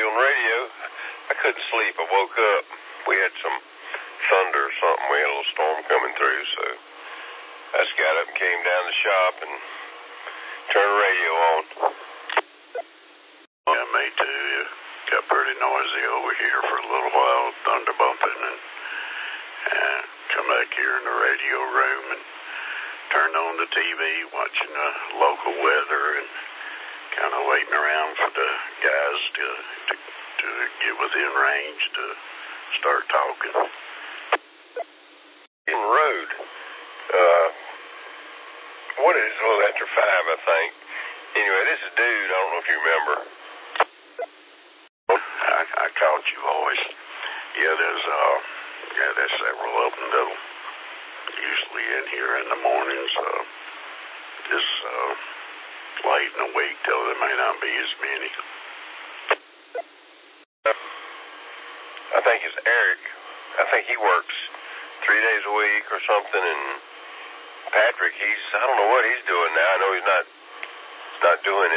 on the radio. I couldn't sleep. I woke up. We had some thunder or something. We had a little storm coming through, so I just got up and came down the shop and turned the radio on. Yeah, me too. It got pretty noisy over here for a little while, thunder bumping, and come back here in the radio room and turned on the TV, watching the local weather and kind of waiting around for the guys to get within range to start talking. In the road. What is it? A little after 5, I think. Anyway, this is Dude. I don't know if you remember. I caught your voice. Yeah, there's several of them that'll usually in here in the mornings. This late in the week, though, there may not be as many. I think it's Eric. I think he works 3 days a week or something, and Patrick, I don't know what he's doing now. I know he's not doing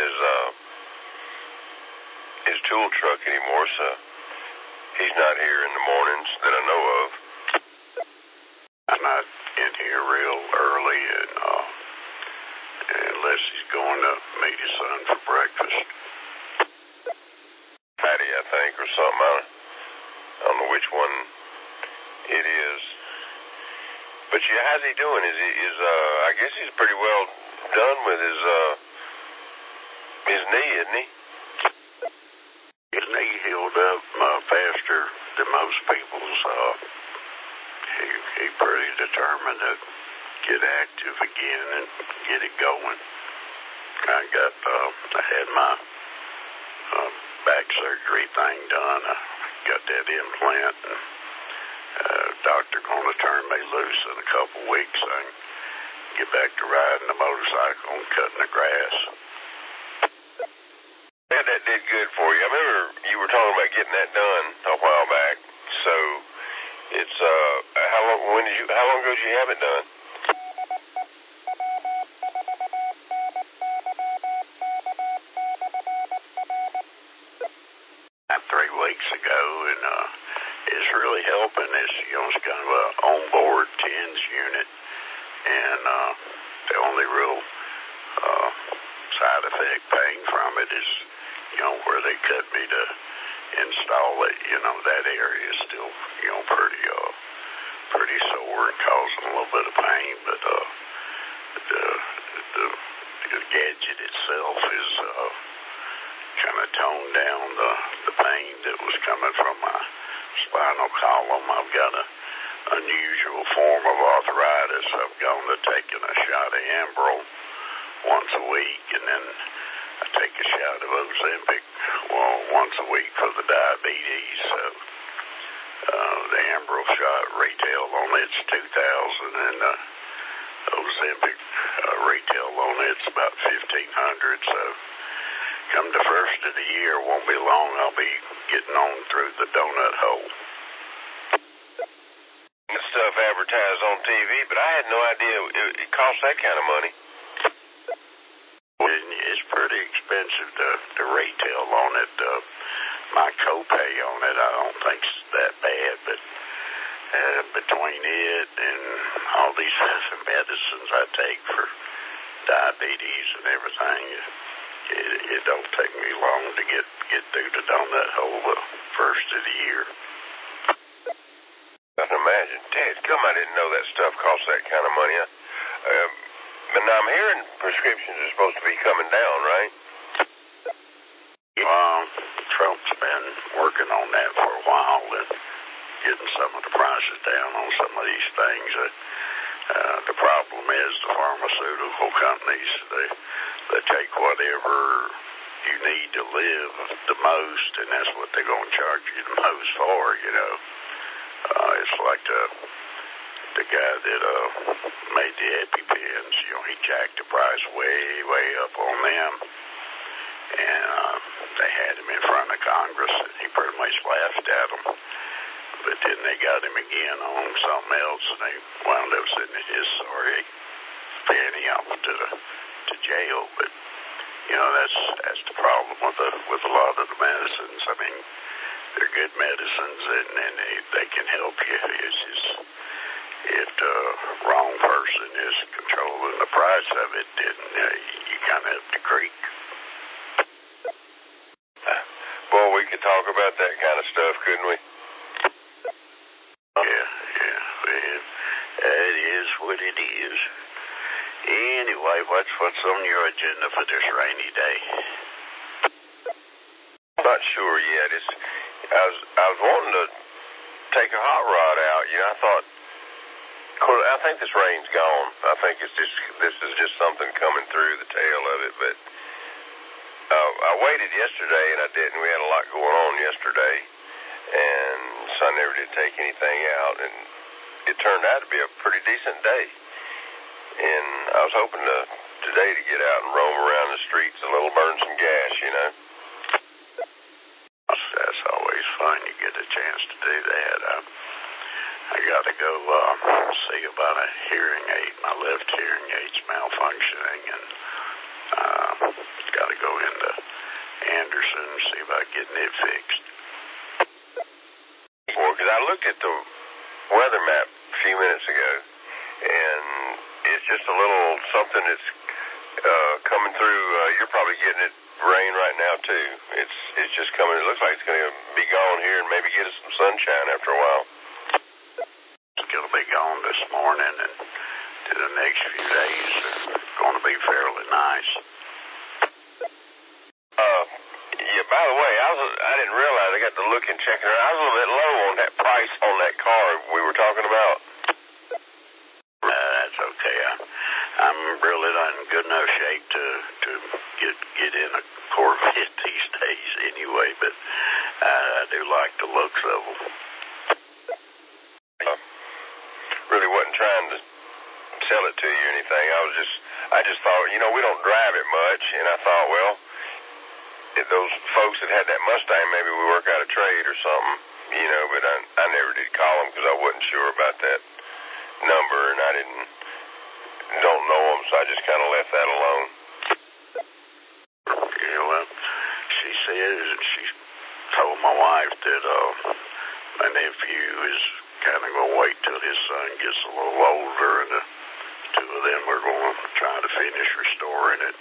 his tool truck anymore, so he's not here in the mornings that I know of. I'm not in here real early, and unless he's going to meet his son for breakfast. Patty, I think, or something. I don't know which one it is. But yeah, how's he doing? I guess he's pretty well done with his knee, isn't he? His knee healed up faster than most people's. He pretty determined to get active again and get it going. I had my back surgery thing done. I got that implant, and doctor gonna turn me loose in a couple weeks. I can get back to riding the motorcycle and cutting the grass. Yeah, that did good for you. I remember you were talking about getting that done a while back. So it's how long ago did you have it done? About 3 weeks ago, and it's really helping. It's kind of a onboard TENS unit, and the only real side effect pain from it is, where they cut me to install it. That area is still, pretty sore and causing a little bit of pain, but the gadget itself is kind of toned down the pain that was coming from my spinal column. I've got an unusual form of arthritis. I've gone to taking a shot of Enbrel once a week, and then I take a shot of Ozempic once a week for the diabetes. So the Enbrel shot retail on it's $2,000, and Ozempic retail on it's about $1,500. So come the first of the year, won't be long, I'll be getting on through the donut hole. That stuff advertised on TV, but I had no idea it cost that kind of money. It's pretty expensive to retail on it. My copay on it, I don't think's that bad, but between it and all these medicines I take for diabetes and everything, it don't take me long to get through the donut hole the first of the year. I can imagine. Dad, I didn't know that stuff cost that kind of money. But now I'm hearing prescriptions are supposed to be coming down, right? Trump's been working on that for a while and getting some of the prices down on some of these things. The problem is the pharmaceutical companies, they take whatever you need to live the most, and that's what they're going to charge you the most for, It's like the guy that made the EpiPens, he jacked the price way up on them. And they had him in front of Congress, and he pretty much laughed at them. But then they got him again on something else, and they wound up sending his sorry penny off to jail. But That's the problem with a lot of the medicines. I mean, they're good medicines, and they can help you. It's just if the wrong person is controlling the price of it, then you kind of up the creek. Well, we could talk about that kind of stuff, couldn't we? Yeah. Well, that is what it is. Anyway, what's on your agenda for this rainy day? Not sure yet. I was wanting to take a hot rod out. I thought, I think this rain's gone. I think this is just something coming through the tail of it. But I waited yesterday and I didn't. We had a lot going on yesterday, and so I never did take anything out. And it turned out to be a pretty decent day. And I was hoping today to get out and roam around the streets a little, burn some gas, That's always fun. You get a chance to do that. I got to go see about a hearing aid. My left hearing aid's malfunctioning, and got to go into Anderson and see about getting it fixed. Well, because I looked at the weather map a few minutes ago, and it's just a little something that's coming through. You're probably getting it rain right now too. It's just coming. It looks like it's going to be gone here and maybe get us some sunshine after a while. It's going to be gone this morning, and the next few days are going to be fairly nice. Yeah. By the way, I didn't realize. I got to look and checking her. I was a little bit low on that price on that car we were talking about. That's okay. I'm really not in good enough shape to get in a Corvette these days anyway, but I do like the looks of them. Really wasn't trying to sell it to you or anything. I just thought, we don't drive it much, and I thought, well, if those folks that had that Mustang, maybe we work out a trade or something, but I never did call them because I wasn't sure about that number, and I don't know them, so I just kind of left that alone. Yeah, well, she says, she told my wife that my nephew is kind of going to wait till his son gets a little older, and the two of them are going to try to finish restoring it.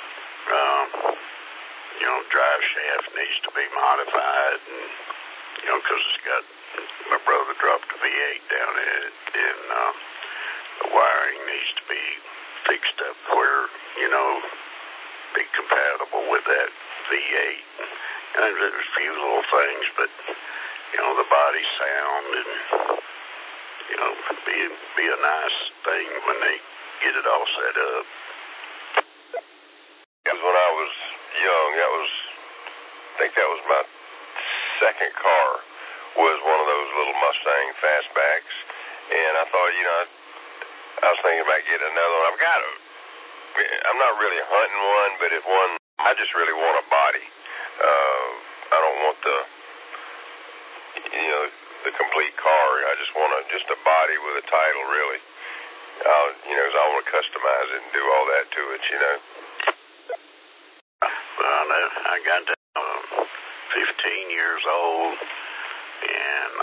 Drive shaft needs to be modified, and because it's got, my brother dropped a V8 down in it, and the wiring needs to be fixed up where, be compatible with that V8. And there's a few little things, but, the body sound and, be a nice thing when they get it all set up. Because when I was young, I think that was my second car, was one of those little Mustang fastbacks, and I thought, I was thinking about getting another one. I'm not really hunting one, but if one, I just really want a body. I don't want the complete car. I just want just a body with a title, really. I want to customize it and do all that to it, Well, I got 15 years old, and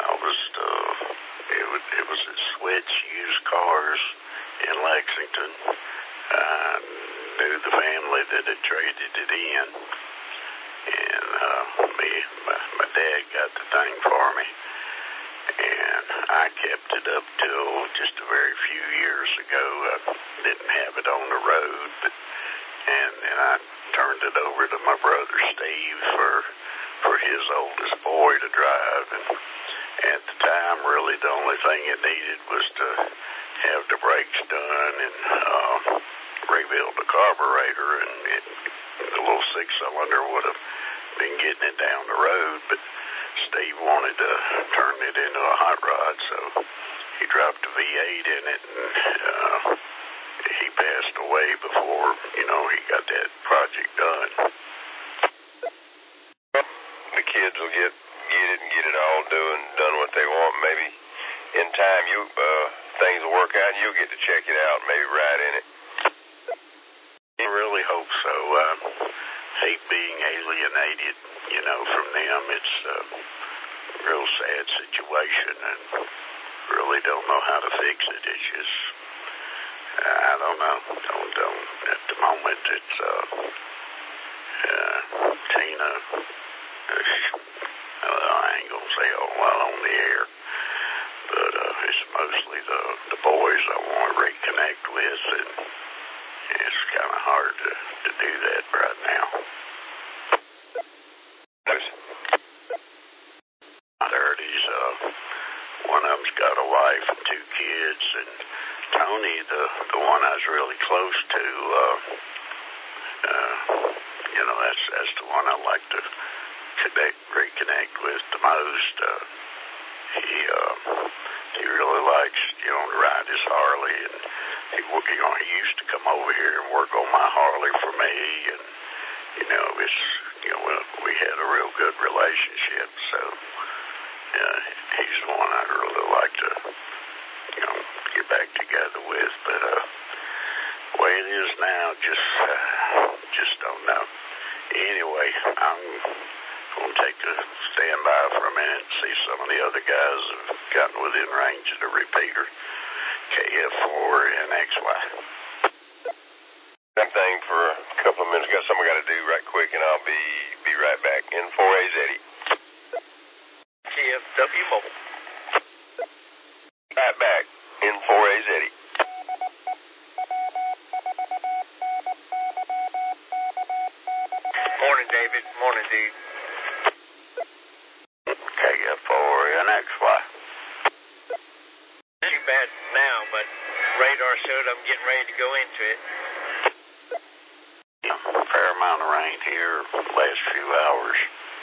it was at Switch Used Cars in Lexington. I knew the family that had traded it in, and my dad got the thing for me, and I kept it up till just a very few years ago. I didn't have it on the road, and then I turned it over to my brother Steve for his oldest boy to drive, and at the time, really the only thing it needed was to have the brakes done and rebuild the carburetor, and the little six-cylinder would have been getting it down the road, but Steve wanted to turn it into a hot rod, so he dropped a V8 in it, and he passed away before, he got that project done. The kids will get it and get it all done what they want. Maybe in time things will work out and you'll get to check it out and maybe ride in it. I really hope so. Hate being alienated, from them. It's a real sad situation, and really don't know how to fix it. It's just, I don't know. Don't. At the moment, it's Tina. I ain't gonna say a whole lot on the air, but it's mostly the boys I want to reconnect with, and it's kind of hard to do that right now. I heard one of them's got a wife and 2 kids, and Tony, the one I was really close to, that's the one I like to reconnect with the most. He really likes, to ride his Harley, and he used to come over here and work on my Harley for me, and we had a real good relationship. So he's the one I'd really like to, get back together with. But the way it is now, just don't know. Anyway, I'm going to take a stand by for a minute and see some of the other guys have gotten within range of the repeater. KF4NXY. Same thing for a couple of minutes. Got something I got to do right quick, and I'll be right back. N4AZ. KFW Mobile. Right back. N4AZ. Morning, David. Morning, dude. KF4NXY. Too bad now, but radar showed I'm getting ready to go into it. A fair amount of rain here last few hours.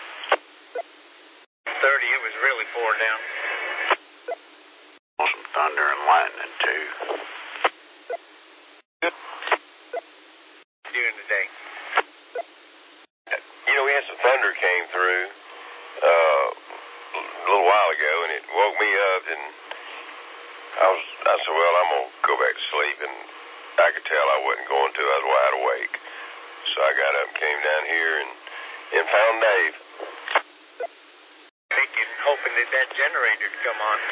30, it was really pouring down. Some thunder and lightning, too. Doing today. We had some thunder came through a little while ago, and it woke me up, and I said, well, I'm going to go back to sleep, and I could tell I wasn't going to. I was wide awake. So I got up and came down here and found Dave. Thinking, hoping that generator would come on.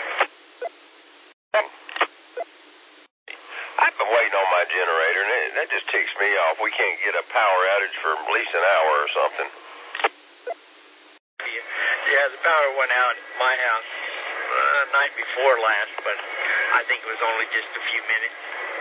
I've been waiting on my generator, and that just ticks me off. We can't get a power outage for at least an hour or something. Yeah, the power went out at my house night before last, but I think it was only just a few minutes.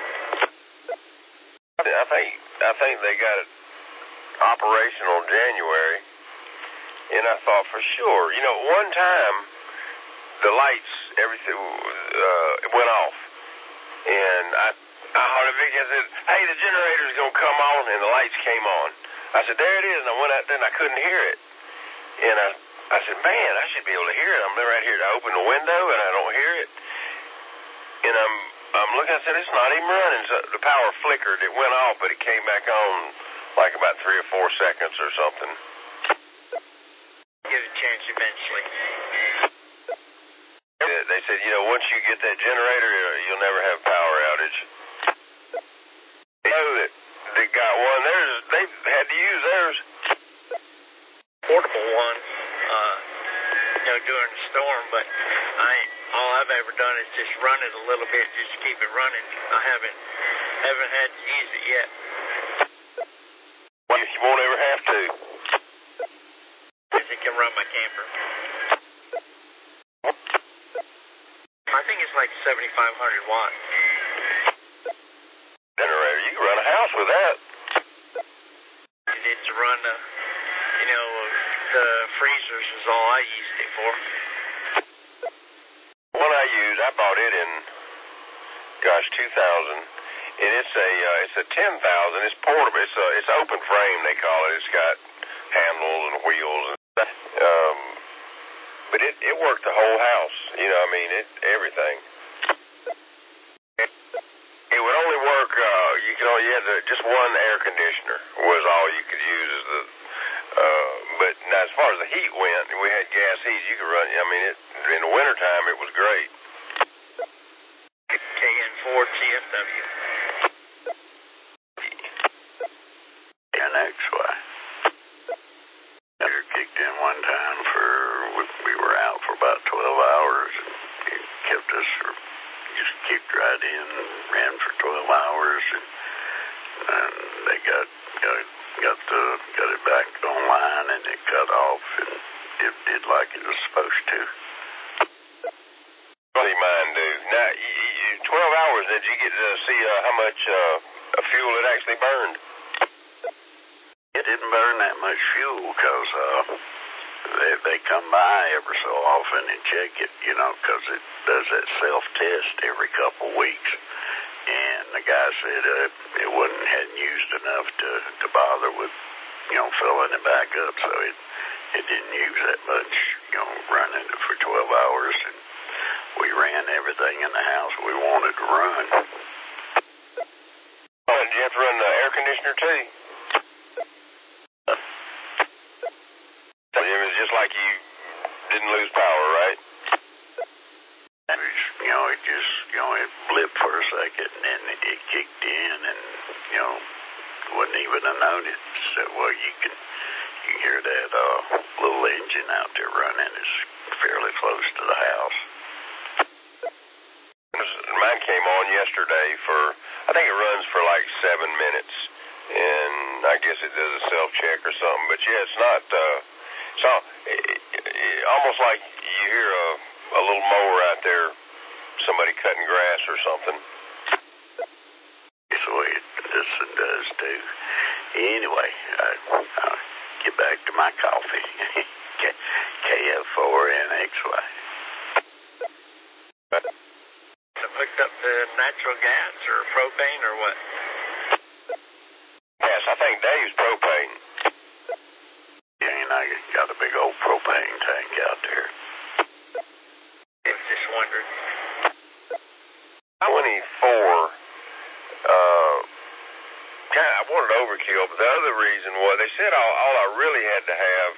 I think they got it operational January, and I thought for sure. One time the lights, everything went off, and I heard Vicky. I said, "Hey, the generator's gonna come on," and the lights came on. I said, "There it is," and I went out there and I couldn't hear it, and I said, "Man, I should be able to hear it. I'm right here to open the window, and I don't hear it." And I'm looking. I said, "It's not even running." So the power flickered. It went off, but it came back on like about 3 or 4 seconds or something. Get a chance eventually. They said, once you get that generator, you'll never have power outage. They know that they got one. They've had to use theirs. Portable one, during the storm, but all I've ever done is just run it a little bit, just to keep it running. I haven't had to use it yet. Well, you won't ever have to. Because it can run my camper. I think it's like 7,500 watts. Generator, you can run a house with that. It's to run the freezers is all I used it for. One I bought it in, 2000, and it's a 10,000. It's portable. It's open frame, they call it. It's got handles and wheels and stuff. But it worked the whole house. Everything. It would only work. You had just one air conditioner was all you could use. But now as far as the heat went, we had gas heat. You could run. In the wintertime, it was great. KN4 TFW. got in, ran for 12 hours, and they got it back online, and it cut off, and it did like it was supposed to. What do mine do? Now, 12 hours, did you get to see how much fuel it actually burned? It didn't burn that much fuel because they come by every so often and check it, because it does that self-test every couple weeks. And the guy said it hadn't used enough to bother with, filling it back up, so it didn't use that much, running it for 12 hours. And we ran everything in the house we wanted to run. Oh, and did you have to run the air conditioner too? It was just like you didn't lose power, right? It was, it blipped for a second, and then it kicked in, and, wouldn't even have known it. So, well, you hear that little engine out there running. It's fairly close to the house. Mine came on yesterday I think it runs for like 7 minutes, and I guess it does a self-check or something. But yeah, it's not, almost like you hear a little mower out there, somebody cutting grass or something. That's the way this one does too. Anyway, I'll get back to my coffee. KF4NXY. Hooked up to natural gas or propane or what? Yes, I think Dave's propane. And I got a big old propane tank out there. I was just wondering. 24. I wanted overkill, but the other reason was they said all I really had to have,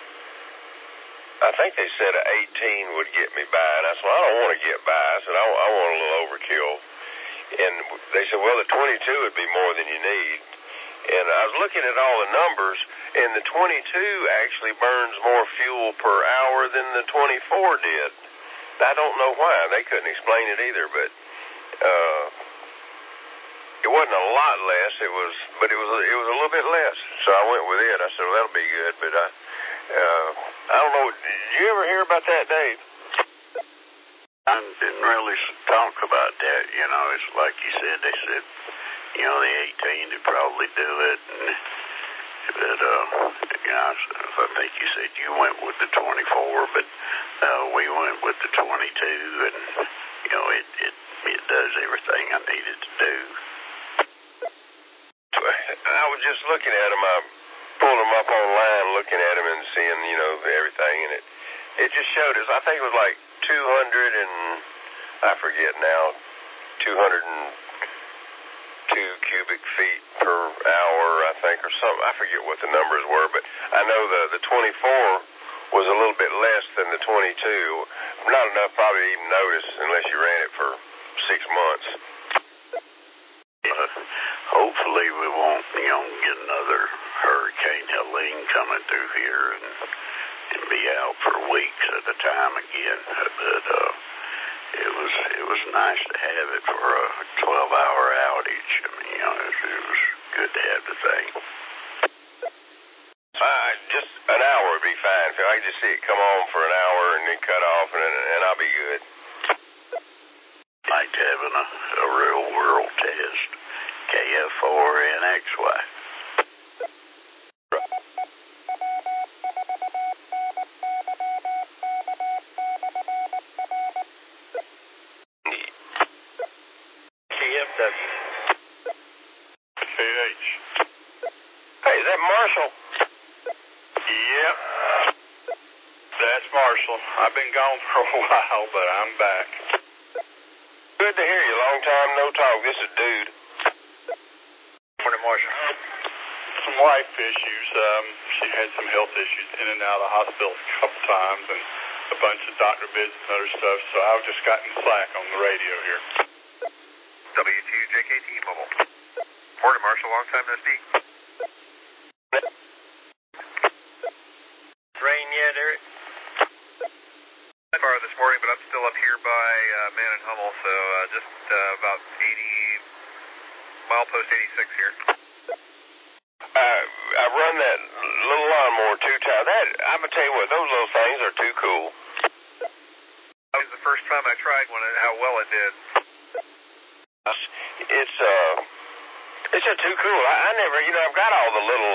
I think they said an 18 would get me by, and I said, well, I don't want to get by. I said, I want a little overkill. And they said, well, the 22 would be more than you need. And I was looking at all the numbers, and the 22 actually burns more fuel per hour than the 24 did. I don't know why. They couldn't explain it either, but it wasn't a lot less. It was a little bit less. So I went with it. I said, well, that'll be good. But I don't know. Did you ever hear about that, Dave? I didn't really talk about that. It's like you said. They said, the 18 would probably do it. But I think you said you went with the 24, but we went with the 22, and it does everything I needed to do. I was just looking at them. I pulled them up online, looking at them and seeing, everything, and it just showed us. I think it was like 200 and I forget now, 202 cubic feet per hour, I think, or something. I forget what the numbers were, but I know the 24 was a little bit less than the 22. Not enough probably to even notice unless you ran it for 6 months. Hopefully we won't, get another Hurricane Helene coming through here and be out for weeks at a time again. But it was nice to have it for a 12-hour outage. I mean, it was good to have the thing. Just an hour would be fine. So I can just see it come on for an hour and then cut off, and I'll be good. Like having a real world test. KF4NXY. KFW. KH. Hey, is that Marshall? Yep. That's Marshall. I've been gone for a while, but I'm back. Good to hear you. Long time no talk. This is Dude. Morning, Marshall. Some wife issues. She had some health issues in and out of the hospital a couple times and a bunch of doctor visits and other stuff, so I've just gotten slack on the radio here. W2JKT Mobile. Morning, Marshall. Long time no speak. Rain yet, Eric? So far this morning, but I'm still up here by Man and Hummel, so just about 80, milepost 86 here. I've run that little lawnmower 2 times. I'm gonna tell you what, those little things are too cool. That was the first time I tried one and how well it did. It's just too cool. I never, I've got all the little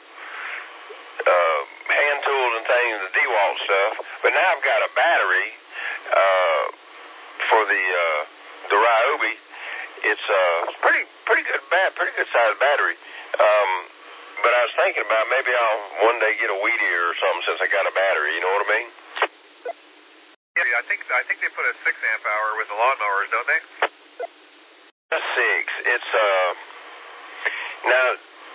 hand tools and things, the DeWalt stuff, but now I've got a battery for the Ryobi. It's pretty good sized battery. But I was thinking about maybe I'll one day get a weed eater or something since I got a battery. You know what I mean? Yeah, I think they put a 6 amp hour with the lawnmowers, don't they? A 6. It's now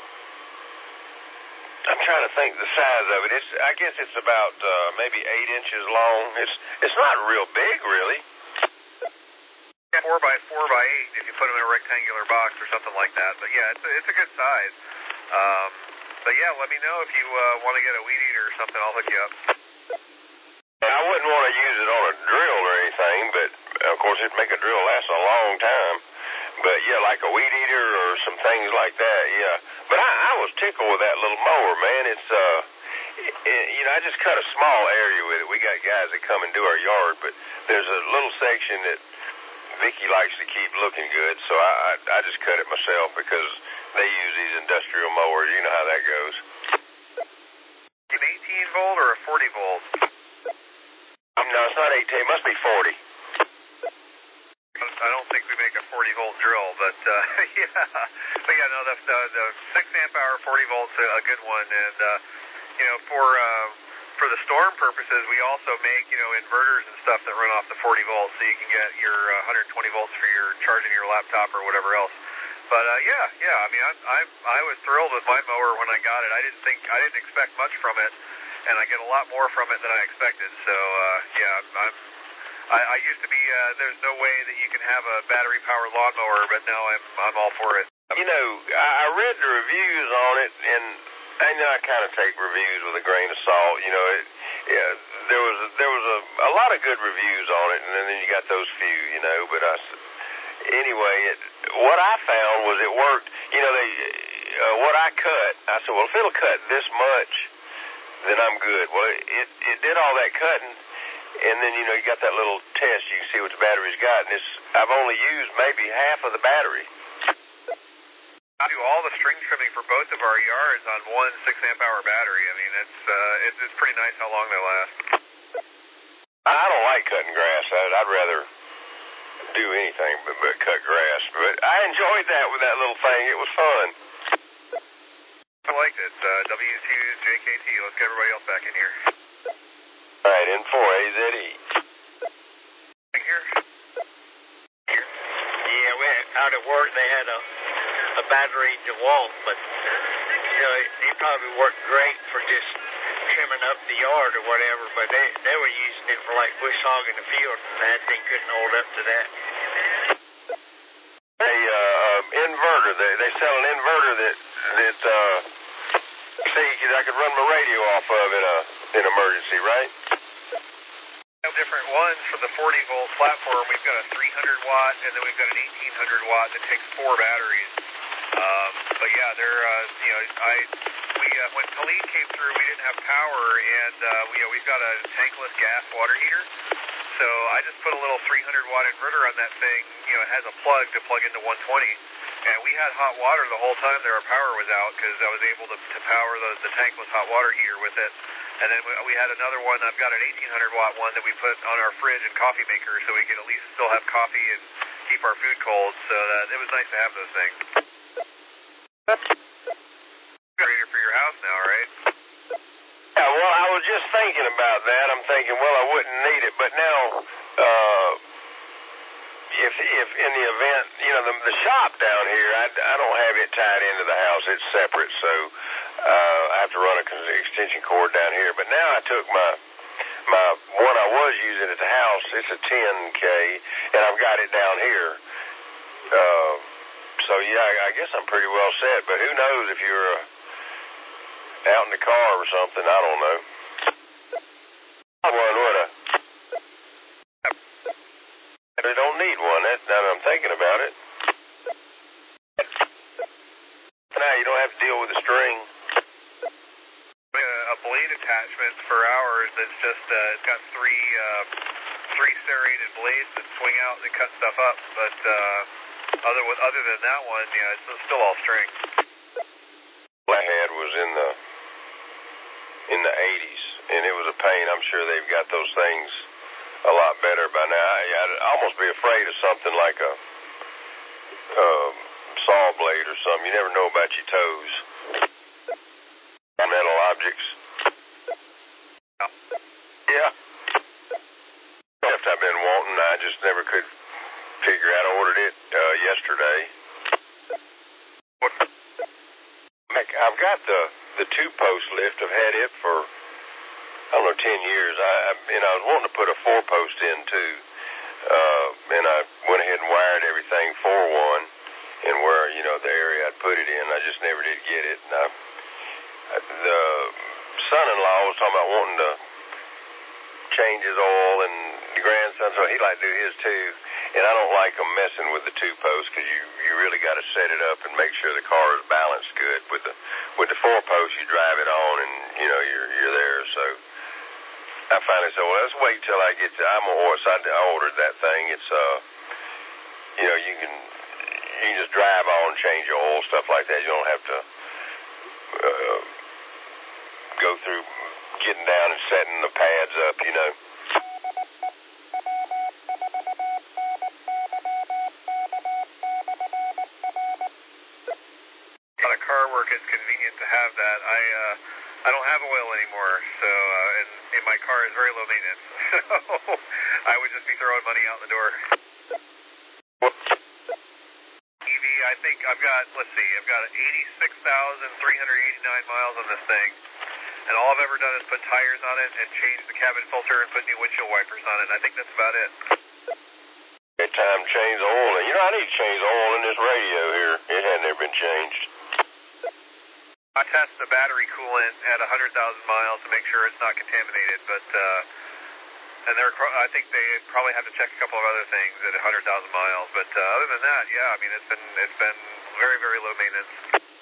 I'm trying to think the size of it. I guess it's about maybe 8 inches long. It's not real big, really. Yeah, 4 by 4 by 8 if you put them in a rectangular box or something like that. But yeah, it's a good size. But yeah, let me know if you want to get a weed eater or something. I'll hook you up. I wouldn't want to use it on a drill or anything, but of course it'd make a drill last a long time. But yeah, like a weed eater or some things like that, yeah. But I was tickled with that little mower, man. It's I just cut a small area with it. We got guys that come and do our yard, but there's a little section that Vicky likes to keep looking good, so I just cut it myself because they use these industrial mowers. You know how that goes. An 18 volt or a 40 volt? No, it's not 18. It must be 40. I don't think we make a 40 volt drill, but yeah. But yeah, no, the 6 amp hour 40 volt's a good one, and for the storm purposes, we also make inverters and stuff that run off the 40 volts, so you can get your 120 volts for your charging your laptop or whatever else. But yeah. I mean, I was thrilled with my mower when I got it. I didn't expect much from it, and I get a lot more from it than I expected. So yeah, I used to be there's no way that you can have a battery powered lawnmower, but now I'm all for it. I read the reviews on it, and I kind of take reviews with a grain of salt. There was a lot of good reviews on it, and then you got those few, But anyway, what I found was it worked. What I cut, I said, well, if it'll cut this much, then I'm good. Well, it did all that cutting, and then you got that little test. You can see what the battery's got, and I've only used maybe half of the battery. I do all the string trimming for both of our yards on one 6 amp hour battery. I mean, it's pretty nice how long they last. I don't like cutting grass. I'd rather do anything but cut grass. But I enjoyed that with that little thing. It was fun. I liked it. W2's JKT. Let's get everybody else back in here. All right, in 4 AZE. Right here. Yeah, out at work they had a battery DeWalt, but it probably worked great for just trimming up the yard or whatever, but they were using it for like bush hogging the field, and that thing couldn't hold up to that. Inverter. They sell an inverter that I could run my radio off of in emergency, right? We have different ones for the 40 volt platform. We've got a 300 watt, and then we've got an 1800 watt that takes 4 batteries. But yeah, they're when Khalid came through, we didn't have power, and we've got a tankless gas water heater. So I just put a little 300 watt inverter on that thing. It has a plug to plug into 120, and we had hot water the whole time our power was out because I was able to power the tankless hot water heater with it. And then we had another one. I've got an 1800 watt one that we put on our fridge and coffee maker, so we could at least still have coffee and keep our food cold. So that it was nice to have those things. Ready for your house now, right? Yeah, well, I was just thinking about that. I'm thinking, well, I wouldn't need it, but now, if in the event, the shop down here, I don't have it tied into the house. It's separate, so I have to run an extension cord down here. But now I took my one I was using at the house. It's a 10K, and I've got it down here. So yeah, I guess I'm pretty well set. But who knows if you're out in the car or something? I don't know. One would have. now that I'm thinking about it. Now you don't have to deal with the string. A blade attachment for ours that's just it's got three serrated blades that swing out and cut stuff up. But other than that one, yeah, it's still all string. I had was in the 80s, and it was a pain. I'm sure they've got those things a lot better by now. I'd almost be afraid of something like a saw blade or something. You never know about your toes. Metal objects. Yeah. Stuff I've been wanting, I just never could figure out. I ordered it yesterday. I've got the two-post lift. I've had it for, I don't know, 10 years. I was wanting to put a four-post in, too. And I went ahead and wired everything for one, and where, the area I'd put it in. I just never did get it. And the son-in-law was talking about wanting to change his oil, and the grandson, so he'd like to do his, too. And I don't like them messing with the two-post, because you really got to set it up and make sure the car is balanced good. With the four-post, you drive it on, and, you're there. So I finally said, well, let's wait till I get to, I ordered that thing. It's, you can just drive on, change your oil, stuff like that. You don't have to go through getting down and setting the pads up, On a car work, it's convenient to have that. I don't have oil anymore, so and my car is very low maintenance, so I would just be throwing money out the door. EV, I think I've got 86,389 miles on this thing, and all I've ever done is put tires on it and change the cabin filter and put new windshield wipers on it. I think that's about it. It's time to change the oil. And, I need to change the oil in this radio here. It hadn't ever been changed. I test the battery coolant at 100,000 miles to make sure it's not contaminated, but and I think they probably have to check a couple of other things at 100,000 miles. But other than that, yeah, I mean it's been very, very low maintenance.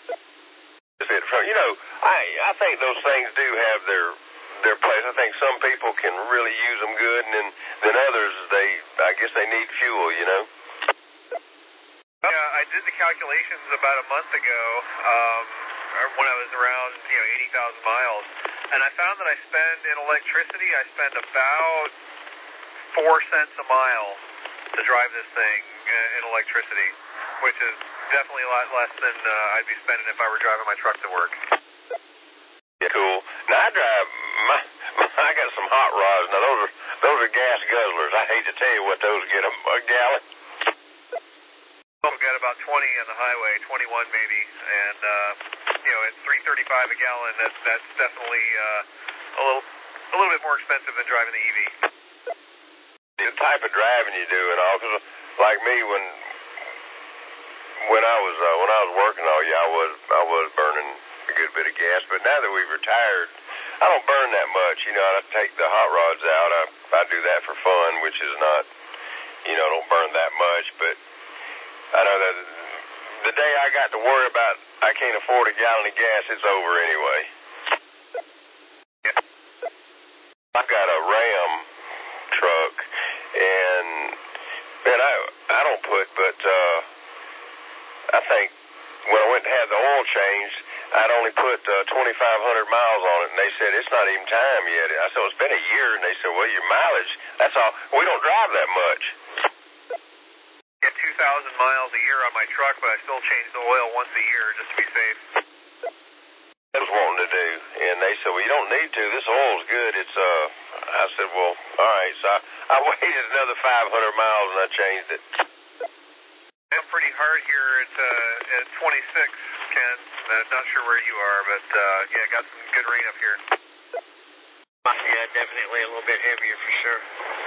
I think those things do have their place. I think some people can really use them good, and then others I guess they need fuel. Yeah, I did the calculations about a month ago. When I was around 80,000 miles, and I found that I spend about 4 cents a mile to drive this thing in electricity, which is definitely a lot less than I'd be spending if I were driving my truck to work. Yeah, cool. Now I drive I got some hot rods. Now those are gas guzzlers. I hate to tell you what those get a gallon. We've got about 20 on the highway, 21 maybe, and at $3.35 a gallon, that's definitely a little bit more expensive than driving the EV. The type of driving you do and all, because like me, when I was working all year, I was burning a good bit of gas, but now that we've retired, I don't burn that much. I take the hot rods out. I do that for fun, which is not, don't burn that much, but I know that the day I got to worry about I can't afford a gallon of gas, it's over anyway. I've got a Ram truck, and I don't put, but I think when I went to have the oil changed, I'd only put 2,500 miles on it, and they said, it's not even time yet. I said, well, it's been a year, and they said, well, your mileage, that's all. We don't drive that much. Get 2,000 miles a year on my truck, but I still change the oil once a year just to be safe. I was wanting to do, and they said, well, you don't need to. This oil's good. It's I said, well, all right. So I waited another 500 miles, and I changed it. I'm pretty hard here at 26, Ken. Not sure where you are, but yeah, got some good rain up here. Yeah, definitely a little bit heavier for sure.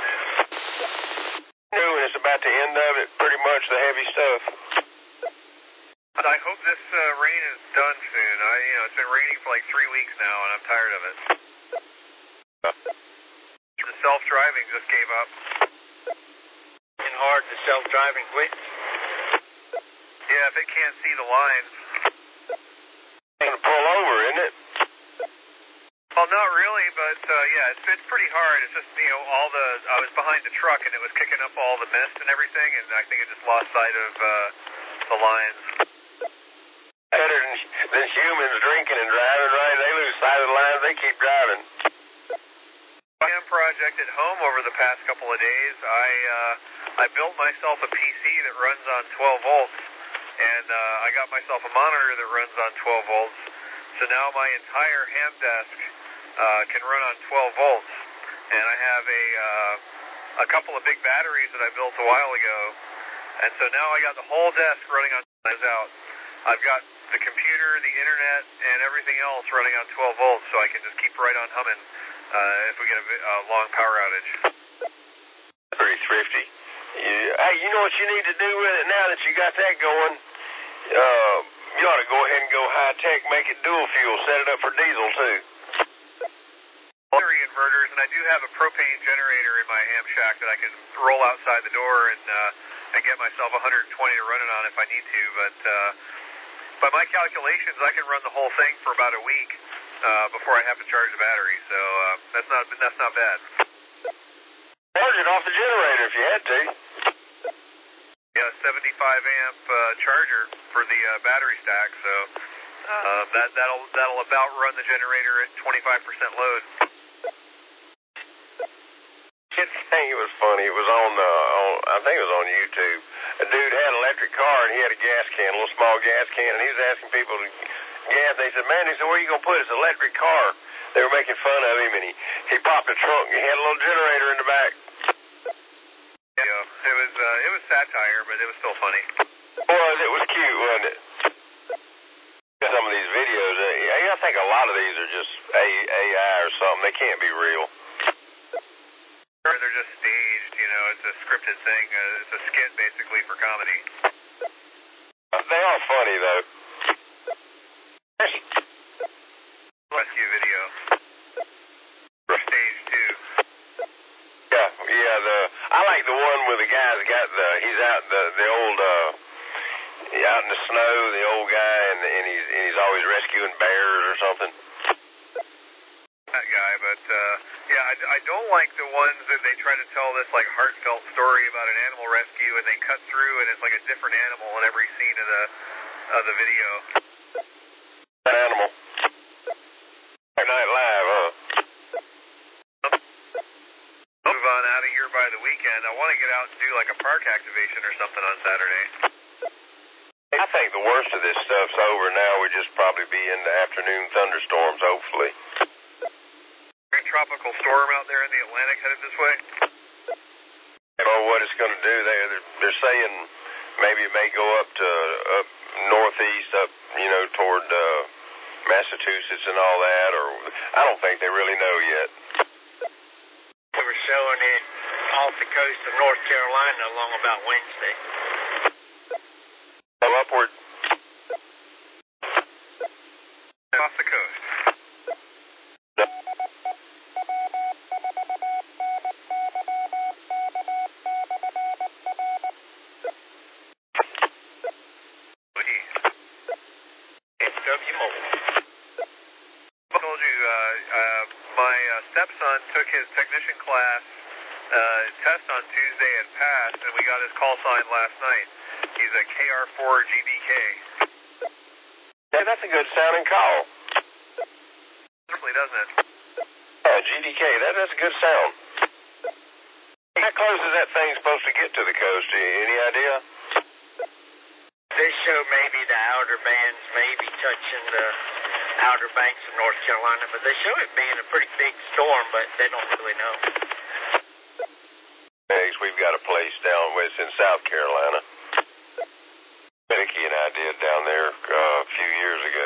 And it's about the end of it, pretty much the heavy stuff. I hope this rain is done soon. It's been raining for like 3 weeks now, and I'm tired of it. The self-driving just gave up. In hard the self-driving quits? Yeah, if it can't see the lines. It's going to pull over, isn't it? Well, not really, but yeah, it's pretty hard. It's just, you know, I was behind the truck and it was kicking up all the mist and everything, and I think it just lost sight of the lines. Better than humans drinking and driving, right? They lose sight of the lines, they keep driving. Cam project at home over the past couple of days. I built myself a PC that runs on 12 volts, and I got myself a monitor that runs on 12 volts. So now my entire ham desk can run on 12 volts, and I have a couple of big batteries that I built a while ago, and so now I got the whole desk running on out. I've got the computer, the internet, and everything else running on 12 volts, so I can just keep right on humming if we get a long power outage. Pretty thrifty. Hey, you know what you need to do with it now that you got that going? You ought to go ahead and go high-tech, make it dual fuel, set it up for diesel, too. Battery inverters, and I do have a propane generator in my ham shack that I can roll outside the door and get myself 120 to run it on if I need to, but by my calculations, I can run the whole thing for about a week before I have to charge the battery, so that's not bad. Charge it off the generator if you had to. Yeah, 75 amp charger for the battery stack, so that'll about run the generator at 25% load. It was funny. It was on I think it was on YouTube. A dude had an electric car and he had a gas can, a little small gas can, and he was asking people to gas. They said, "Man," he said, "where are you gonna put it? It's an electric car." They were making fun of him, and he popped the trunk and he had a little generator in the back. Yeah, it was satire, but it was still funny. It was cute, wasn't it? Some of these videos, I think a lot of these are just AI or something. They can't be real. They're just staged, you know, it's a scripted thing. It's a skit, basically, for comedy. They are funny, though. Rescue video. Stage 2. Yeah, I like the one where the guy's got he's out, the old, out in the snow, the old guy, and he's always rescuing bears or something. That guy, but yeah, I don't like the ones that they try to tell this like heartfelt story about an animal rescue, and they cut through and it's like a different animal in every scene of the video. That animal. Saturday Night Live, huh? Move on out of here by the weekend. I want to get out and do like a park activation or something on Saturday. I think the worst of this stuff's over now. We'd just probably be into afternoon thunderstorms, hopefully. Tropical storm out there in the Atlantic headed this way? What it's going to do, they're saying maybe it may go up northeast, up, toward Massachusetts and all that, or I don't think they really know yet. They were showing it off the coast of North Carolina along about Wednesday. Upward. Off the coast. Stepson took his technician class test on Tuesday and passed, and we got his call sign last night. He's a KR4 GDK. Yeah, that's a good sounding call. Certainly, doesn't it? GDK, that's a good sound. How close is that thing supposed to get to the coast? Any idea? They show maybe the outer bands maybe touching the Outer Banks of North Carolina, but they show it being a pretty big storm, but they don't really know. Thanks, we've got a place down west in South Carolina. Becky and I did down there a few years ago.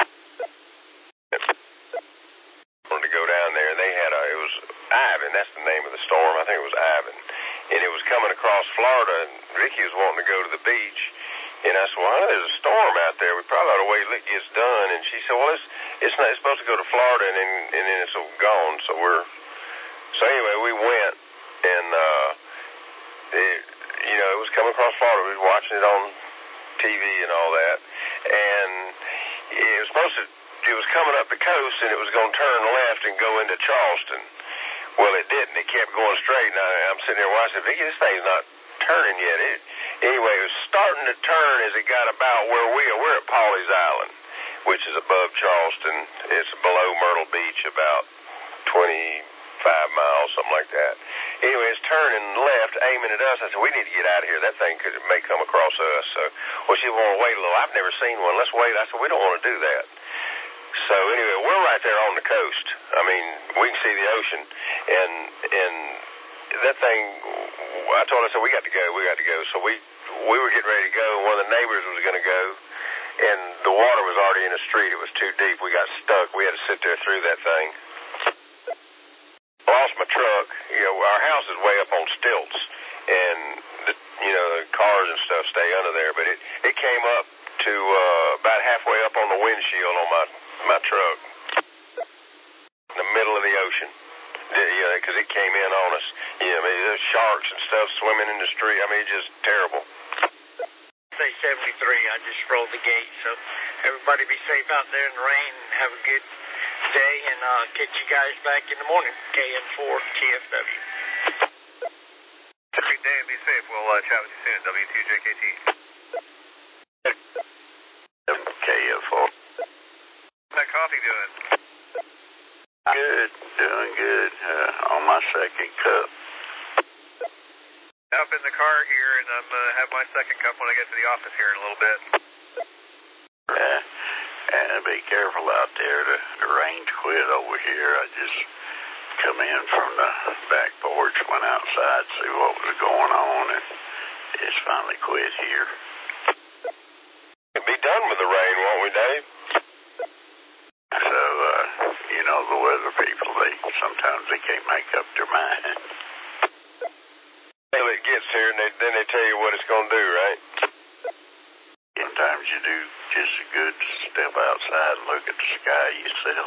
Wanted to go down there, and they had it was Ivan, that's the name of the storm, I think it was Ivan. And it was coming across Florida, and Ricky was wanting to go to the beach. And I said, well, there's a storm out there. We probably ought to wait till it gets done. And she said, well, it's supposed to go to Florida, and then it's gone. So anyway, we went, and it was coming across Florida. We was watching it on TV and all that, and it was coming up the coast, and it was going to turn left and go into Charleston. Well, it didn't. It kept going straight, and I'm sitting there watching. Vicky, this thing's not turning yet. Anyway, it was starting to turn as it got about where we're at Pawleys Island, which is above Charleston. It's below Myrtle Beach, about 25 miles, something like that. Anyway, it's turning left, aiming at us. I said, we need to get out of here. That thing may come across us. So, well, she wanted to wait a little. I've never seen one. Let's wait. I said, we don't want to do that. So anyway, we're right there on the coast. I mean, we can see the ocean, and that thing. I told her, I said, we got to go. So we were getting ready to go. One of the neighbors was going to go, and the water was already in the street. It was too deep. We got stuck. We had to sit there through that thing. Lost my truck. Our house is way up on stilts, and the cars and stuff stay under there. But it came up to about halfway up on the windshield on my truck, in the middle of the ocean. Because it came in on us. There's sharks and stuff swimming in the street. I mean, it's just terrible. Say 73. I just rolled the gate, so everybody be safe out there in the rain and have a good day, and catch you guys back in the morning. KN4 TFW. Good day and be safe. We'll chat with you soon. W2JKT. KN4. How's that coffee doing? Good, doing good. On my second cup. Up in the car here, and I'm going to have my second cup when I get to the office here in a little bit. And be careful out there. The rain's quit over here. I just come in from the back porch, went outside to see what was going on, and it's finally quit here. We'll be done with the rain, won't we, Dave? So, the weather people, sometimes they can't make up their mind. Until it gets here, and then they tell you what it's going to do, right? Sometimes you do just as good to step outside and look at the sky yourself.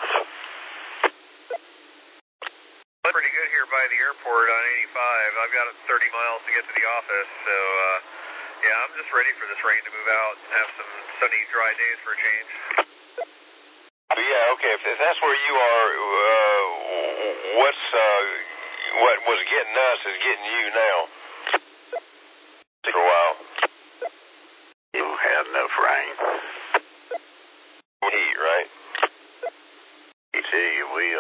Pretty good here by the airport on 85. I've got 30 miles to get to the office, so I'm just ready for this rain to move out and have some sunny, dry days for a change. Yeah, okay. If that's where you are, what was getting us is getting you now. For a while. You had enough rain. Heat, right? You see,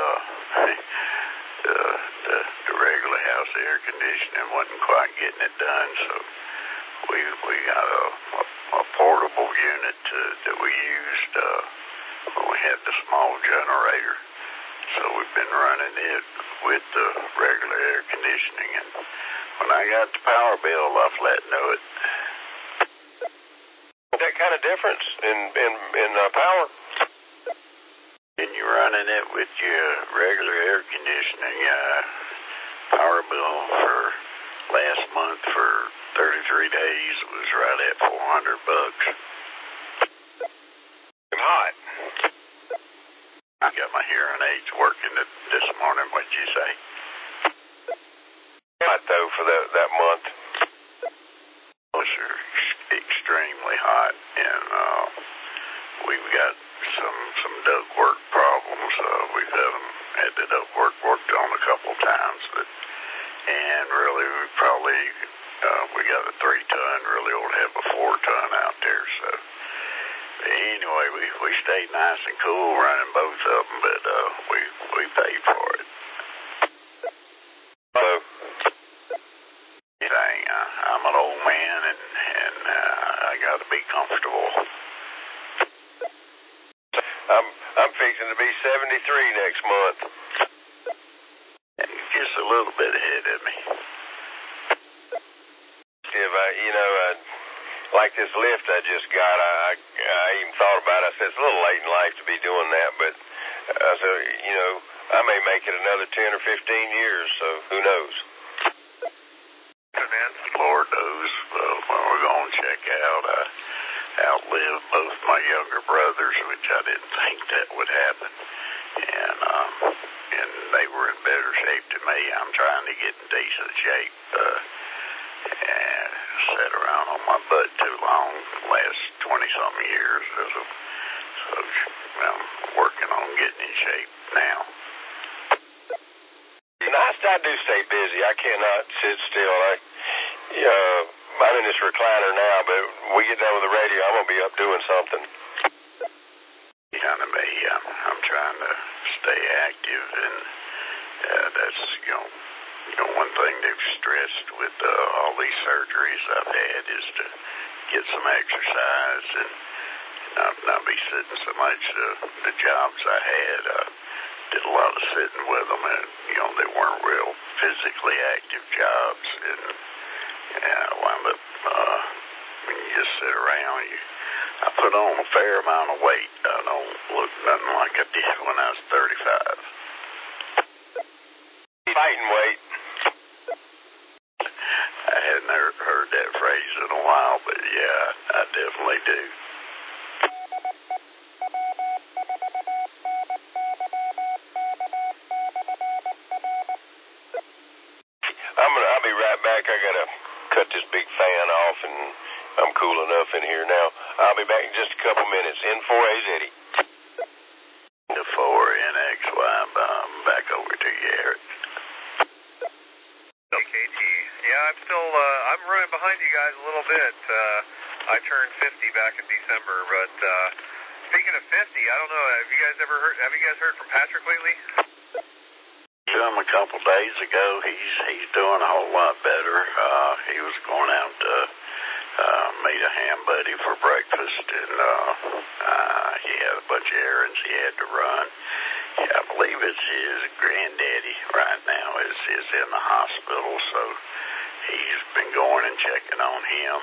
the regular house air conditioning wasn't quite getting it done, so we got a portable unit that we used when we had the small generator. So we've been running it with the regular air conditioning, and when I got the power bill, I flat knew it. That kind of difference in power? And you're running it with your regular air conditioning. Power bill for last month for 33 days was right at $400. Hot. I got my hearing aids working this morning. What'd you say? Hot though for that month. Those are extremely hot, and we've got some ductwork problems. We've had the ductwork worked on a couple times, and really we got a 3-ton. Really ought to have a 4-ton out there. So anyway, we stayed nice and cool running both of them, but we paid for it. I'm an old man, and I got to be comfortable. I'm fixing to be 73 next month. Just a little bit ahead of me. If like this lift I just got, I even thought about it. I said it's a little late in life to be doing that, but I said, I may make it another 10 or 15 years, so who knows? Good man. Lord knows when we're going to check out. I outlived both my younger brothers, which I didn't think that would happen. And they were in better shape than me. I'm trying to get in decent shape. And sat around on my butt too long the last 20-something years. So I'm working on getting in shape now. I do stay busy. I cannot sit still. I'm in this recliner now, but we get done with the radio, I'm going to be up doing something. Kind of me. I'm trying to stay active, and that's, one thing they've stressed with all these surgeries I've had is to get some exercise and not be sitting so much. The jobs I had, did a lot of sitting with them, and, they weren't real physically active jobs, and I wound up, when you just sit around, I put on a fair amount of weight. I don't look nothing like I did when I was 35. Fighting weight. I hadn't heard that phrase in a while, but yeah, I definitely do. I'll be right back. I gotta cut this big fan off, and I'm cool enough in here now. I'll be back in just a couple minutes. N4A's Eddie. The 4NXY, I'm back over to you, Eric. KT. Yeah, I'm running behind you guys a little bit. I turned 50 back in December, but speaking of 50, I don't know, have you guys heard from Patrick lately? Him a couple days ago. He's doing a whole lot better. He was going out to meet a ham buddy for breakfast, and he had a bunch of errands he had to run. Yeah, I believe it's his granddaddy right now is in the hospital, so he's been going and checking on him,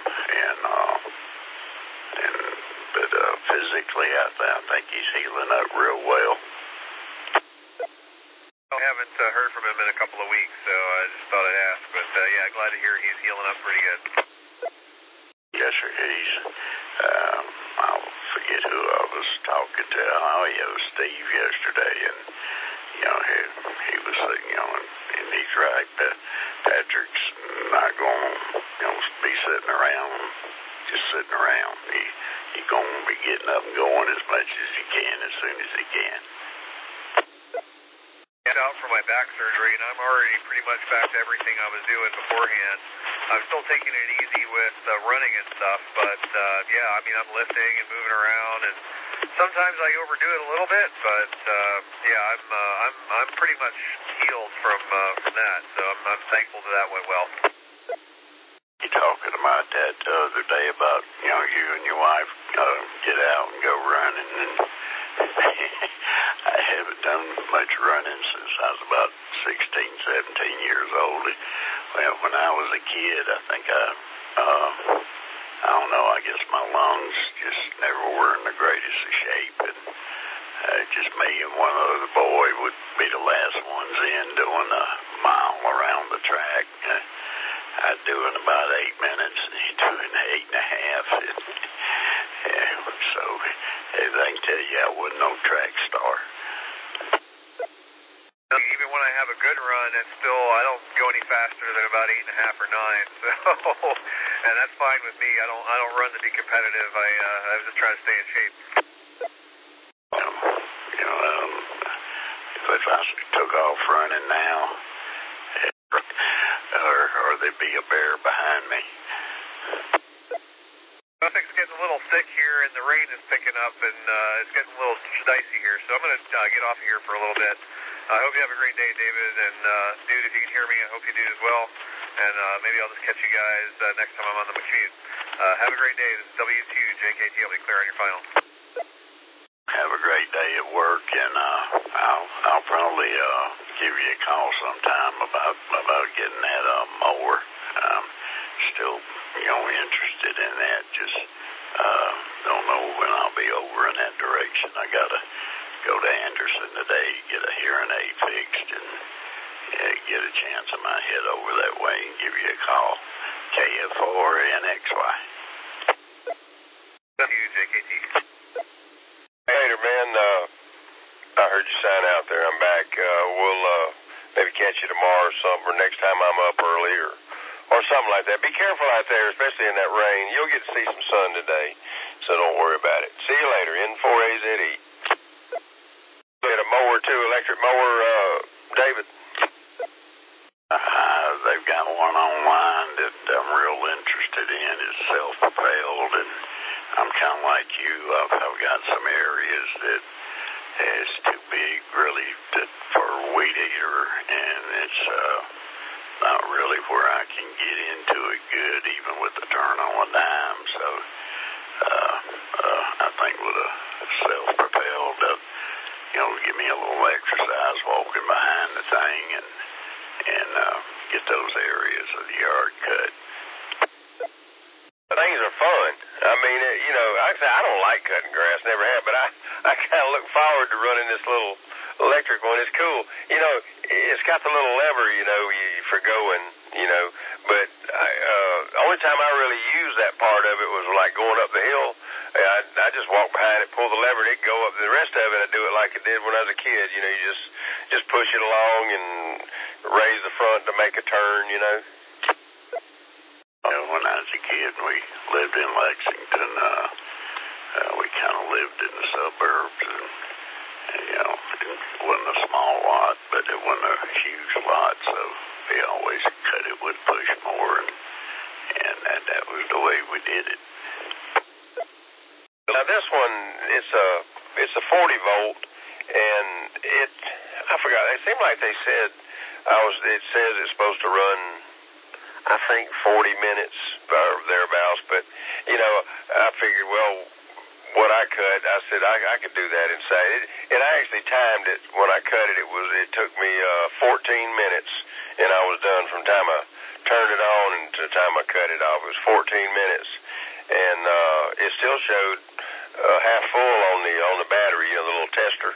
but physically I think he's healing up real well. I haven't heard from him in a couple of weeks, so I just thought I'd ask. But yeah, glad to hear he's healing up pretty good. Yes, sir. I'll forget who I was talking to. Oh, yeah, it was Steve yesterday, and he was saying, and he's right. Patrick's not going to be just sitting around. He's going to be getting up and going as much as he can as soon as he can. Out for my back surgery, and I'm already pretty much back to everything I was doing beforehand. I'm still taking it easy with running and stuff, but yeah, I mean, I'm lifting and moving around, and sometimes I overdo it a little bit, but yeah, I'm pretty much healed from that, so I'm thankful that went well. You talking about that the other day about you and your wife get out and go running, and I haven't done much running since I was about 16, 17 years old. Well, when I was a kid, I think I don't know, I guess my lungs just never were in the greatest of shape, and just me and one other boy would be the last ones in doing a mile around the track. I'd do in about 8 minutes, and he'd do it in 8.5. So I can tell you I wasn't no track star. Even when I have a good run, I don't go any faster than about 8.5 or 9. So, and that's fine with me. I don't run to be competitive. I just try to stay in shape. If I took off running now, or there'd be a bear behind me. I think it's getting a little thick here, and the rain is picking up, and it's getting a little dicey here. So I'm going to get off of here for a little bit. I hope you have a great day, David. And, dude, if you can hear me, I hope you do as well. And maybe I'll just catch you guys next time I'm on the machine. Have a great day. This is W2 JKT. I'll be clear on your final. Have a great day at work, and I'll probably give you a call sometime about getting that mower. I'm still interested in that. Just don't know when I'll be over in that direction. I gotta go to Anderson today, get a hearing aid fixed, and get a chance I might head over that way and give you a call. KF4NXY. WJKT. Later, man. I heard you sign out there. I'm back. We'll maybe catch you tomorrow or something, or next time I'm up early, or or something like that. Be careful out there, especially in that rain. You'll get to see some sun today, so don't worry about it. See you later. N4AZE. Get a mower too, electric mower, David. They've got one online that I'm real interested in. It's self-propelled, and I'm kind of like you. I've got some areas that it's too big really for a weed eater, and it's not really where I can get into it good, even with the turn on a dime. So I think with a self-propelled, give me a little exercise walking behind the thing and get those areas of the yard cut. Things are fun. I mean, I don't like cutting grass, never have, but I kind of look forward to running this little electric one. It's cool. It's got the little lever, for going, but only time I really used that part of it was like going up the hill. I just walk behind it, pull the lever, and it go up. The rest of it, I do it like I did when I was a kid. You just push it along and raise the front to make a turn, When I was a kid, we lived in Lexington. We kind of lived in the suburbs, and it wasn't a small lot, but it wasn't a huge lot, so we always cut it with push mower, and that was the way we did it. Now this one, it's a 40 volt, and I forgot. It seemed like they said it says it's supposed to run, I think 40 minutes or thereabouts. But I figured, well, what I cut, I said I could do that inside. And I actually timed it when I cut it. It took me 14 minutes, and I was done from time I turned it on and to the time I cut it off. It was 14 minutes, and it still showed half full on the battery, the little tester.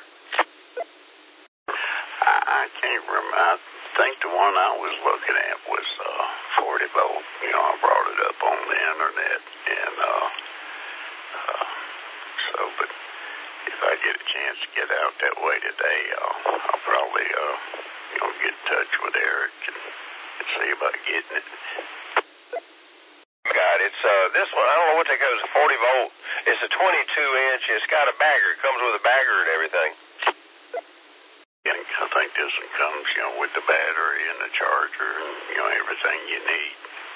I can't remember. I think the one I was looking at was 40 volt. I brought it up on the internet, and but if I get a chance to get out that way today, I'll probably get in touch with Eric and see about getting it. God, it's this one. I don't know what they call it. It's a 40 volt. It's a 22 inch. It's got a bagger. It comes with a bagger and everything. I think this one comes, with the battery and the charger and, everything you need.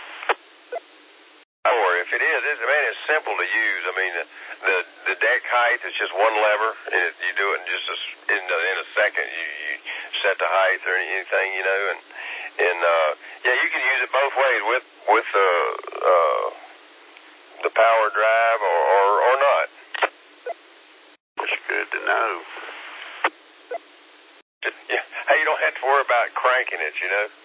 Or if it is, it's simple to use. I mean, the deck height is just one lever, and you do it in just in a second. You set the height or anything, and you can use it both ways with the power drive or not. It's good to know. Yeah, hey, you don't have to worry about cranking it,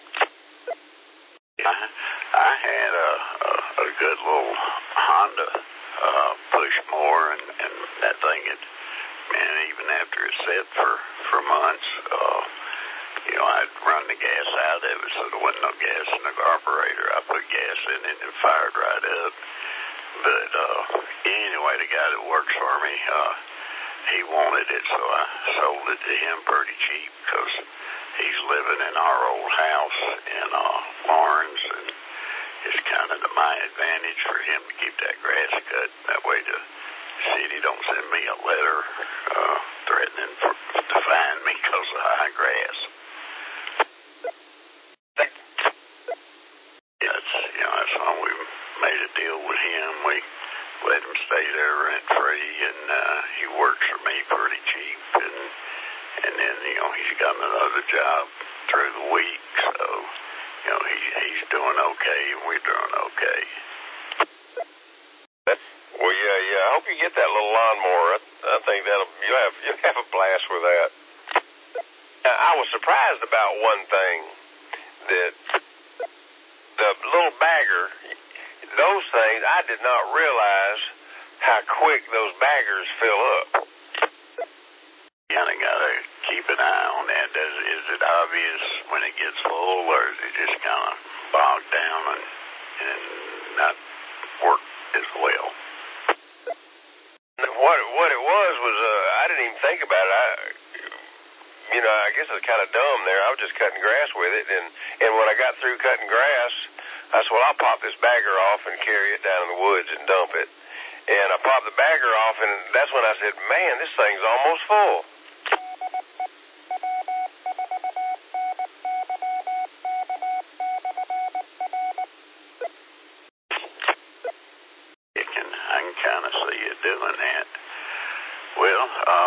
I had a good little Honda push mower, and that thing even after it sat for months, I'd run the gas out of it so there wasn't no gas in the carburetor. I put gas in it and it fired right up. But anyway, the guy that works for me, he wanted it, so I sold it to him pretty cheap because he's living in our old house in Lawrence, and it's kind of to my advantage for him to keep that grass cut. That way the city don't send me a letter threatening to fine me because of high grass. That's why we made a deal with him. We let him stay there rent-free, and he works for me pretty cheap, and then, he's got another job through the week, so, he's doing okay, and we're doing okay. Well, yeah, I hope you get that little lawnmower. I think you'll have a blast with that. I was surprised about one thing, that the little bagger, those things, I did not realize how quick those baggers fill up. You kind of got to keep an eye on that. Is it obvious when it gets full, or is it just kind of bogged down and not work as well? What it was I didn't even think about it. I guess I was kind of dumb there. I was just cutting grass with it, and when I got through cutting grass, I said, well, I'll pop this bagger off and carry it down in the woods and dump it. And I popped the bagger off, and that's when I said, man, this thing's almost full. I can kind of see you doing that. Well,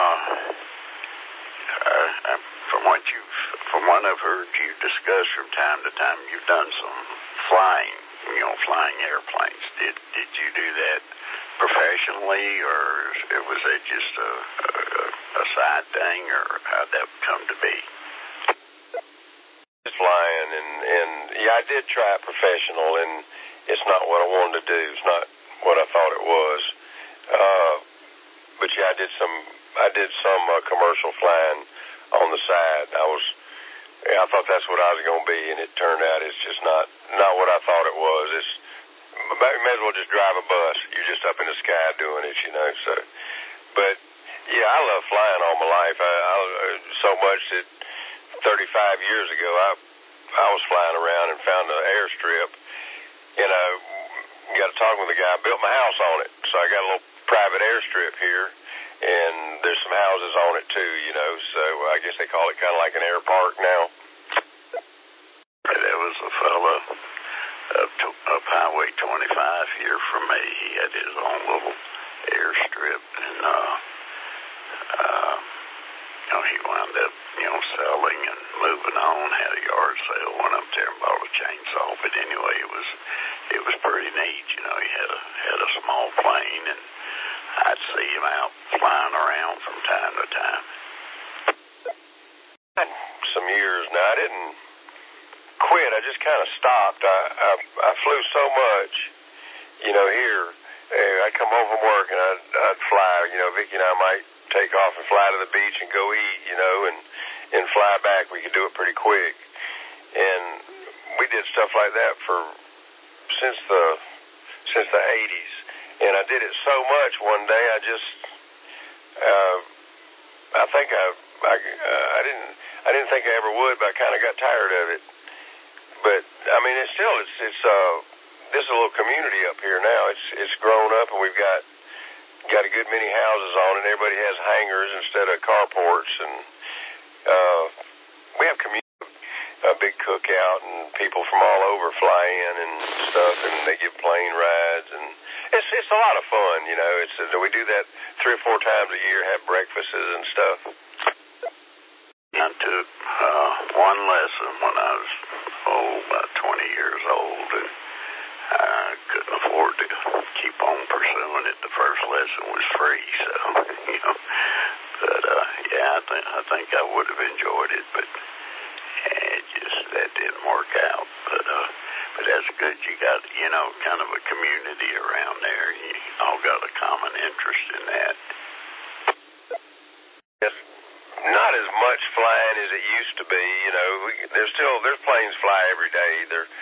from what I've heard you discuss from time to time, you've done some flying, flying airplanes. Did you do that professionally, or was that just a side thing, or how'd that come to be? Flying, and yeah, I did try it professional, and it's not what I wanted to do. It's not what I thought it was. But yeah, I did some commercial flying on the side. I thought that's what I was going to be, and it turned out it's just not what I thought it was. You may as well just drive a bus. You're just up in the sky doing it, So, but yeah, I love flying all my life. I so much that 35 years ago, I was flying around and found an airstrip, and I got to talking with a guy. I built my house on it, so I got a little private airstrip here, and there's some houses on it too, so I guess they call it kind of like an air park now. There was a fella up Highway 25 here from me. He had his own little airstrip, and he wound up, selling and moving on. Had a yard sale, went up there and bought a chainsaw. But anyway, it was pretty neat. He had a small plane, and I'd see him out flying around from time to time. Some years now, I didn't quit. I just kind of stopped. I flew so much, here. I'd come home from work and I'd fly. Vicki and I might take off and fly to the beach and go eat, and fly back. We could do it pretty quick. And we did stuff like that since the 80s. And I did it so much one day, I didn't think I ever would, but I kind of got tired of it. But I mean, this is a little community up here now. It's grown up, and we've got a good many houses on it. Everybody has hangars instead of carports, and we have a big cookout, and people from all over fly in and stuff, and they give plane rides, and it's a lot of fun, we do that 3 or 4 times a year, have breakfasts and stuff. I took one lesson when I was about 20 years old, and I couldn't afford to keep on pursuing it. The first lesson was free, so But I think I would have enjoyed it, but that didn't work out. But that's good. You got kind of a community around there. You all got a common interest in that. Yes, not as much flying as it used to be. There's planes fly every day.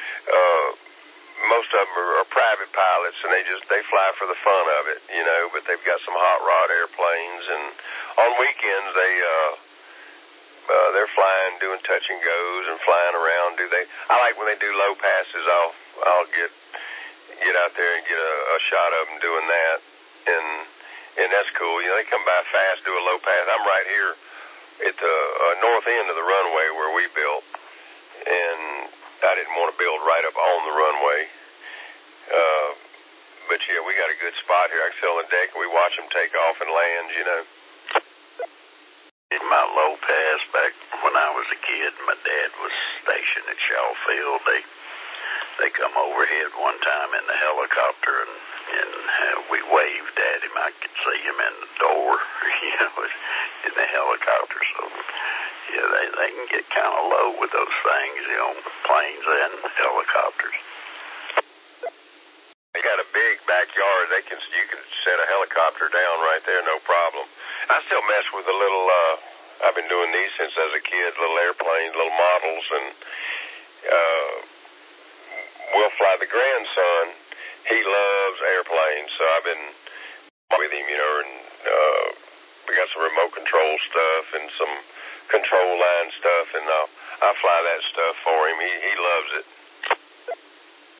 Most of them are private pilots, and they fly for the fun of it, but they've got some hot rod airplanes, and on weekends they're flying, doing touch and goes and flying around. I like when they do low passes. I'll get out there and get a shot of them doing that, and that's cool. They come by fast, do a low pass. I'm right here at the north end of the runway where we built, and I didn't want to build right up on the runway. But yeah, we got a good spot here. I can sit on the deck and we watch them take off and land, In my low pass back when I was a kid, my dad was stationed at Shaw Field. They come overhead one time in the helicopter, and we waved at him. I could see him in the door, in the helicopter. So yeah, they can get kind of low with those things, planes and helicopters. They got a big backyard. You can set a helicopter down right there, no problem. I still mess with the little. I've been doing these since I was a kid. Little airplanes, little models, and we'll fly. The grandson, he loves airplanes, so I've been with him, and we got some remote control stuff and some control line stuff, and I'll fly that stuff for him. He loves it.